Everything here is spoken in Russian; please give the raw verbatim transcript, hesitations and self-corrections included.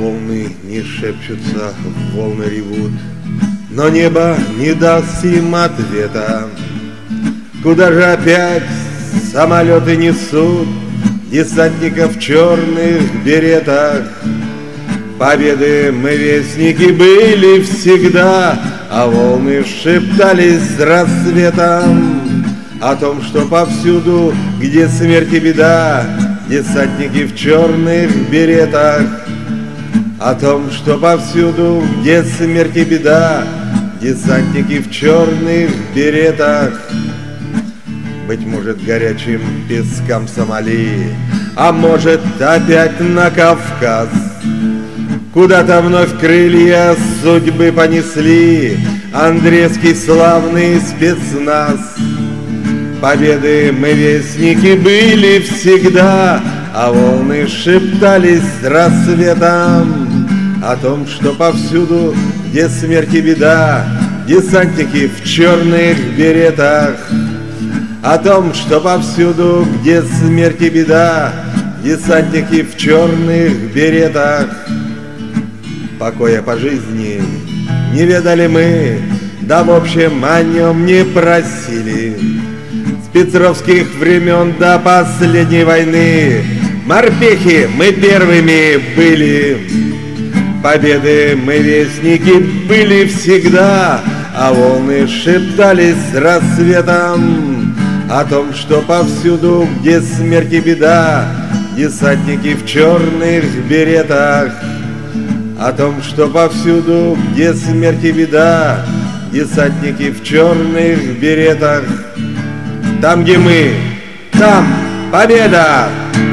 волны не шепчутся, волны ревут, но небо не даст им ответа. Куда же опять самолеты несут десантников в черных беретах? Победы мы вестники были всегда, а волны шептались с рассветом о том, что повсюду, где смерть и беда, десантники в черных беретах. О том, что повсюду, где смерть и беда, десантники в черных беретах. Быть может, горячим пескам Сомали, а может, опять на Кавказ. Куда-то вновь крылья судьбы понесли Андреевский славный спецназ. Победы мы вестники были всегда, а волны шептались с рассветом о том, что повсюду, где смерть и беда, десантники в черных беретах. О том, что повсюду, где смерть и беда, десантники в черных беретах. Покоя по жизни не ведали мы, да в общем о нем не просили. С петровских времен до последней войны морпехи мы первыми были. Победы мы вестники были всегда, а волны шептались с рассветом о том, что повсюду, где смерть и беда, десантники в черных беретах. О том, что повсюду, где смерть и беда, десантники в черных беретах. Там, где мы, там победа!